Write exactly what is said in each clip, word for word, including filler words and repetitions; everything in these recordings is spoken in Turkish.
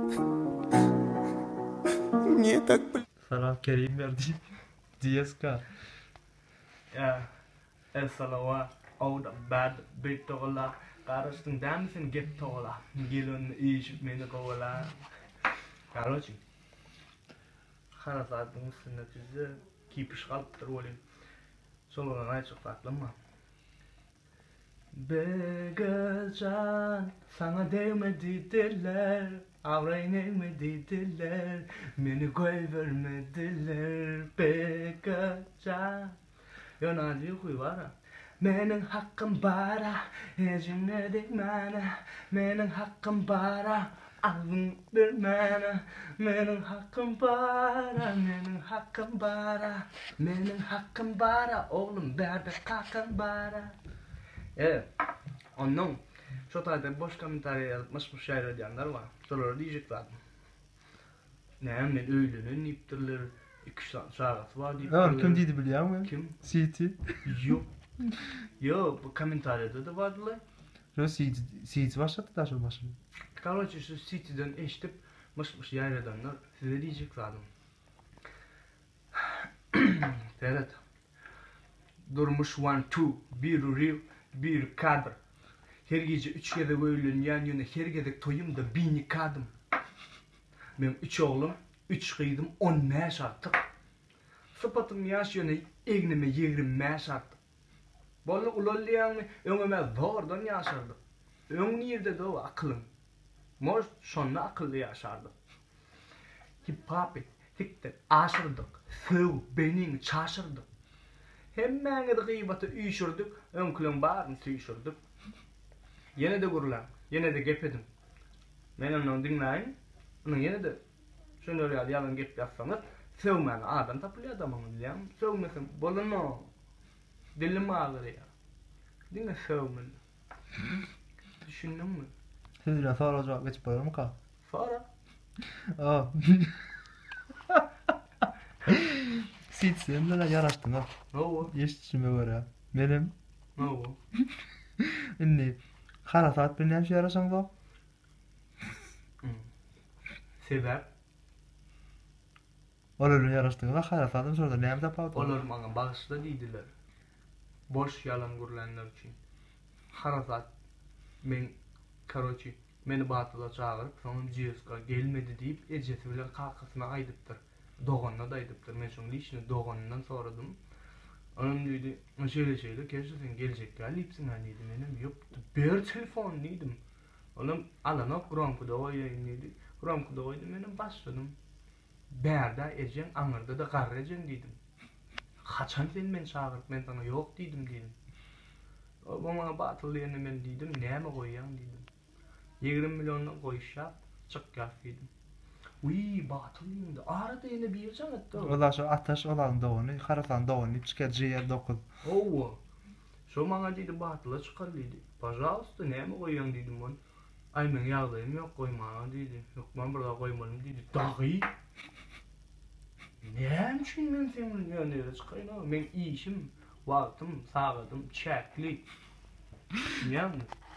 Niye tak Salam Kerim verdi. Diyeska. Ya, esalawa, awda bad bit tola, karıştın damsın get tola, gilun iş meni kola. Короче, harasatın sünnetizi kipiş kalıptır olayım. Soluna ayçık tatlama. Begacan, sana değmediler, avreynemediler, beni koy vermediler. Begacan. Yo Naci huy var ha. Menin hakkım bara, ecime değmene. Menin hakkım bara, alın vermene. Menin hakkım bara, menin hakkım bara. Menin hakkım bara, oğlum berde hakkım bara. Evet, onun şu tarihte boş komentarya yazmış bu şeyler diyenler var. Soruları diyecekler. Ne men öylünün iptirler. İki şarkısı var deyip. Ha, kim dedi biliyor musun? Kim? City. Yok. Yok, bu komentariyada da vardılar. Şu City, City başladı da şu başladı. Короче, şu City'den eşitip mış yer edenler size diyecek zaten. Evet. Durmuş one two, bir real, bir kadr. Her gece üç kere böyle yan yana her gece toyum da bini kadım. Ben üç oğlum, üç kıydım, on meş artık. Sıpatım yaş yöne egnime yegrim meş artık. Bolluk ulolliyanı öngüme zordan yaşardık. Ön nirde de o akılım. Moş şonda akıllı yaşardık. Hip hop tiktir, aşırdık. Sıv, benim çaşırdık. Hemen de gıybatı üyüşürdük, ön külün bağırını süyüşürdük. Yine de gurulan, yine de gepedim. Men onu dinleyin, onun yine de şunu öyle yalan gep yapsanız, sevmeyen adam tapılı adamını diyen, sevmesin, bolun o, dilim ağır ya. Dinle sevmeyin. Düşündün mü? Sizden sonra cevap geçip bayram mı kal? Sonra? Aa. City sen de yaraştın ha. Ne o? Eşitçime göre. Benim Ne o? inni kara saat bir neymiş yaraşan da? Sebep? Olurun yaraştın da kara saatin sonra neyim de pavdu? Olur bana bağışla deydiler. Boş yalan gurulanlar için. Harasat men karoçi meni batıla çağırıp sonra Ciyeska gelmedi deyip ecesi bilen kakasına aydıptır. Doğanına da aydıptır. Men şunun işini doğanından soradım. Onun dedi, şöyle şöyle keşke sen gelecek gelipsin hani dedim. Benim yok bir telefon dedim. Oğlum alana Gronku'da oynaydı. Gronku'da oynadım benim başladım. Berda ecen anırda da karrecen dedim. Kaçan sen men çağırıp men sana yok dedim dedim. O bana batılıyını men dedim, neyme koyyan dedim. yirmi milyonla koyuşap, çık yap dedim. Uy batılıyım da, arada yine bir can etti o. Ola şu ateş olan doğunu, karasan doğunu, çıkar ciğer dokuz. Oo. Şu bana dedi batıla çıkar dedi. Pajağısta neyme koyyan dedim ben. Ay men yağlayım yok koymana dedi. Yok ben burada koymadım dedi. Dahi. Neyem için men senin yönlere çıkayım ama men işim, vaktim, sağladım, çekli. Neyem?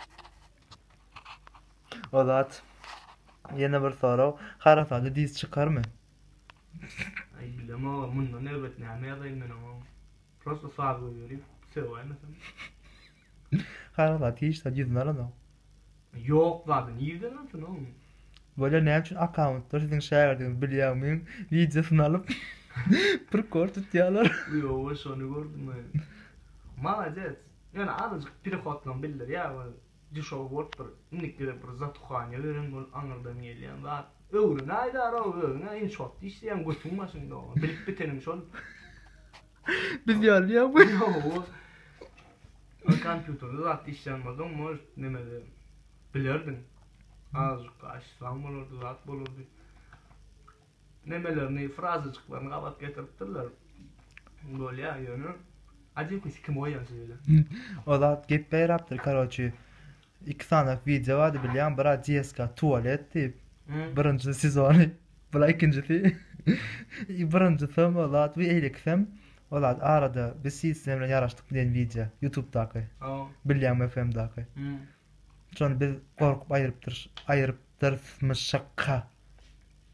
Olat. Yine bir soru. Kara saati diz çıkar mı? Ay bilmem ama bundan elbet neyme yazayım ben ama. Prosto sağ koyuyorum. Sevayım mesela. Kara saati hiç de yüzün arada. Yok zaten. Nereden alsın oğlum? Böyle ne için account'ta sizin şehirdiğiniz biliyormuyum videosunu alıp bir kort tutuyorlar. Yo, şunu gördüm ben. Malacet. Yani azıcık bir hotlan bilir ya. Dişo vort bir nikle bir zatxanya verin ol anırdan geliyen var. Öğrün ayda ara öğrün in shot işleyen götürmesin de o. Bilip bitenim şol. Biz yalıyor bu. Yo. O kompüterde zat işlenmeden mor nemede bilirdin. Azıcık açsam olurdu, zat bulurdu. Nemelerini, frazacıklarını kapat getirttirler. Böyle ya yani. Acayip bir kim oyan söyle. Olat gep beyraptır karoçu. İki tane video vardı biliyorum. Bira Ciyeska tuvalet deyip. Birinci sezonu. Bira ikincisi. Birincisi olat bir eyleksem. Olat arada bir sistemle yaraştık diyen video. YouTube'daki. Biliyorum F M'daki. Sonra biz korkup ayırıptır. Ayırıptırmışşakka.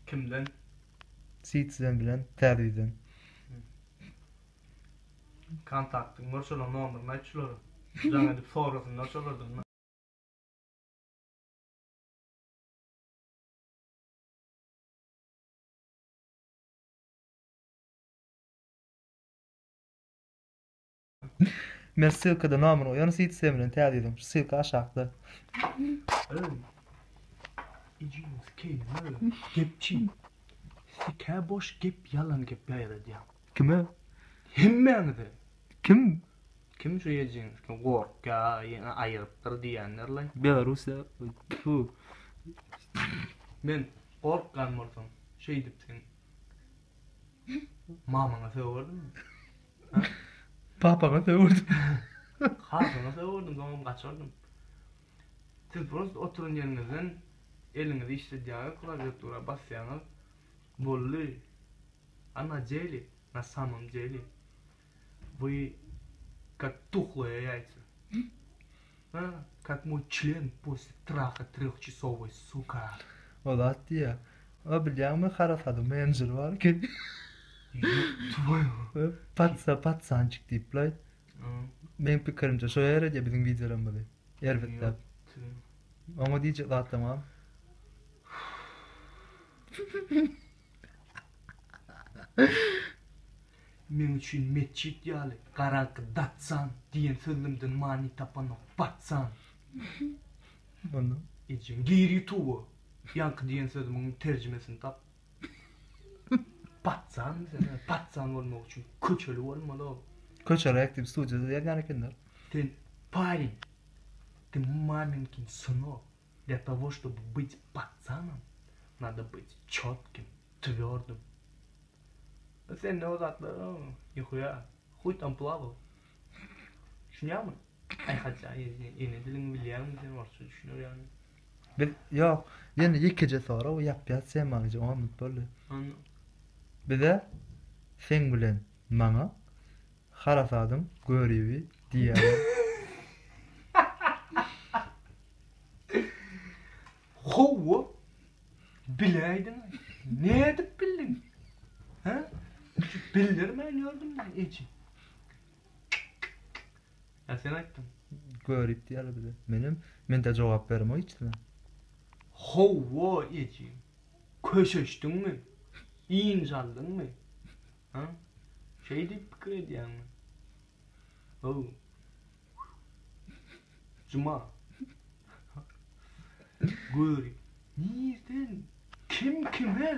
Kimden? Sitsen bilen täzeden. Kontaktın var şola nomerini açılar. Jaňa dip sorasyny açylardyň. Men sylkada nomery oýan sitsen bilen täzeden. Sylka aşakda. Öyle. İciniz keyin gepçi. Sike boş gep yalan gep ýaýra diýär. Kime? Hemmeňizi. Kim? Kim şu ýejiňiz? Gorka, ýene aýyrypdyr diýenler. Belarusya. Fu. Men gorkgan bolsam, şey dip sen. Mamaňa söwürdüm. Papaga söwürdüm. Hasyna söwürdüm, gamam gaçardym. Siz prost oturun ýerinizden elinizi işledýär, klawiatura basýaňyz. Bolly. Ana jeli, на самом деле вы как тухлые яйца. А, как мой член после траха трехчасовой, сука. Olat diýär. O bilýärmi harasady menjer bar ki. Твою. Patsa patsançyk diýipler. Men pikirimçe şo ýere diýe biziň wideolarym bilen. Elbetde. Ama diýjek zat tamam. Men üçin meçhit ýaly, garanky datsan diýen sözümden mani tapanyp batsan. Onu. Ejin giri tuğu. Yankı diyen sözümün tercümesini tap. Batsan sen, batsan olmak için köçeli olmalı o. Köçeli aktif studiyoda ýagany ekenler. Ты парень, ты маменькин сынок. Для того, чтобы быть пацаном, надо быть чётким, твёрдым. А sen ne uzatlı? Yuhuya. Huy tam plavo. Düşünüyor musun? Ay hatta yine dilin biliyorum sen varsa düşünüyor yani. Bir ýok, ýene ýekije sonra o ýap-ýat sen maňa omut boldy. Anladım. Bir de sen bilen maňa harasadyň görebi diýär. Howa bileydin. Ne edip bildin? Ha? Bildirmen gördüm ben hiç. Ya sen aýtdın. Görip diýär bir de. Menim men de jogap berme hiçne. Howa eci. Köşeşdin mi? İncaldın mı? Ha? Şey deyip pikir edýän mi? Oh. Cuma. Görip. Nirden? Kim kime?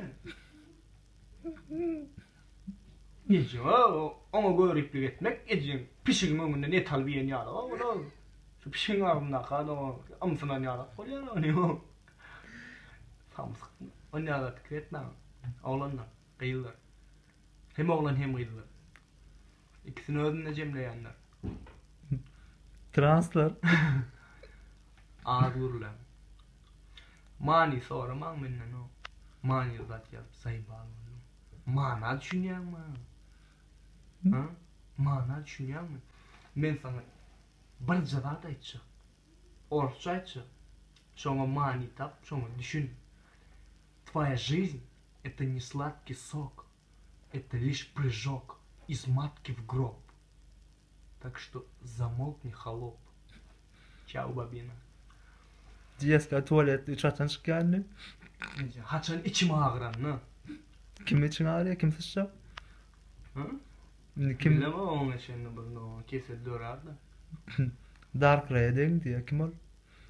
Ecim, ona göriplik etmek, ecim, pişiğin önünde ne talbiyen yara, o da, şu pişiğin ağzına kadar, o amsından yara, o yana o ne o? Samsık, o ne yara fikir etme, oğlanlar, kıyılır. Hem oğlan hem kıyılır. İkisini özünde cemleyenler. Translar. Ağırlar. Mani soraman menden o. Mani zat yap, sayıbağlı. Mana düşünýär mi? Ha? Mana düşünýär mi? Men sana bir jawap aýtjak. Orçça aýtjak. Şoňa mani tap, şoňa düşün. Твоя жизнь — это не сладкий сок. Это лишь прыжок из матки в гроб. Так что замолкни, холоп. Чао, бабина. Diyeska tuvalet üçaçan çıkanlı. Haçan içim ağıran, ne? Kim için ağrıyor, kim sıçacak? Ha? Kim? Bilmem onun için bunu keser dörardı. Dark Raid'in diye kim ol?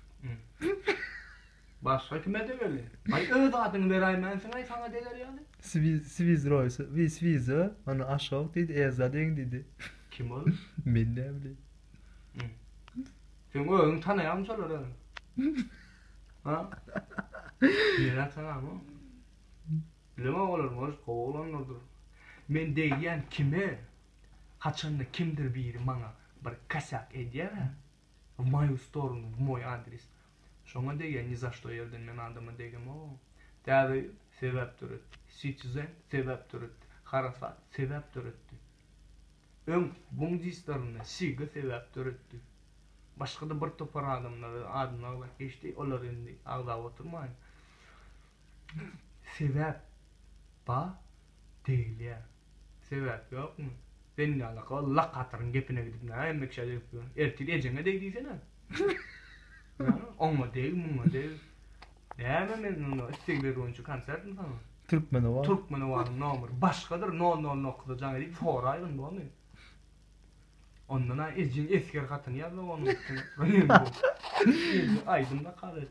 Başka kime de böyle? Ay öz adını verayım ben sana, sana deler yani. Sviz, Sviz Royce, vi Sviz'e, onu aşağı dedi, Ezad'in dedi. Kim ol? Ben ne bileyim. Sen özün tanıyan sorular. Ha? Yine tanıyan mı? Bilmem olur mu? Koğulanlardır. Men deýän kime? Haçanda kimdir biri maňa bir kasak edýär. В мою сторону, в мой адрес. Şoňa deýän, ni za что ýerden men adama degem o. Täze sebäpdir. Citizen sebäpdir. Harasat sebäpdir. Öň buňdistlaryny siga sebäpdir. Başga da bir topar adamlar adyna geçdi, olar endi agdap oturmaýyn. Sebäp Ba değil ya. Sebep yok mu? Ben ya Allah katırın gepine gidip ne yemek şey yapıyor. Ertili ecene değdiyse ne? Ya olma değil mu değil. Değerme men onu istekleri oyuncu konsert mi sana? Türkmeni var. Türkmeni var nomur. Başkadır no no no kılacağın edip soraydın bu onu. Ondan ha ecin esker katını yazdı onu. Aydın'da kalır.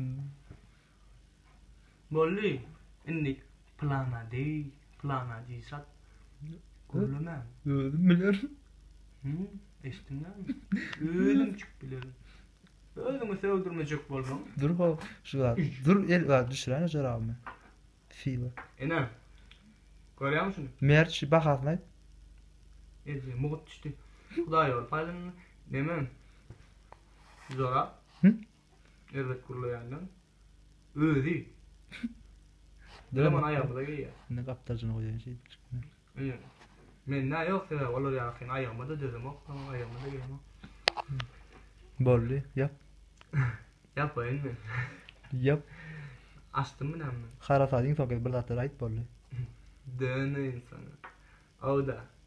Bolli. Inni plana değil. Plana değilsat. Kullanam. Öldüm biliyorum. Hı? Estimden mi? Öldüm çık bilirim. Öldüm ise öldürmeyecek bolmam. Dur ho. Şu var. Dur el var düşüren jarabı. Fiwa. Enem. Görüyor musun? Merç bahasnay. Ece muğut düştü. Kuday ol paylanın. Demem. Zora. Hı? Evet kurulayandan. Öldü. Zaman ayağımda giyiyor. Ne kaptarcını koyan şey çıkmıyor. İyi. Men ne yok ya olur ya kin ayağımda da dedim o ama ayağımda da giyiyor. Bolli yap. Yapayım mı? Yap. Açtım mı lan? Harasadın soket bir zatlar ait bolli. Dene insana. O da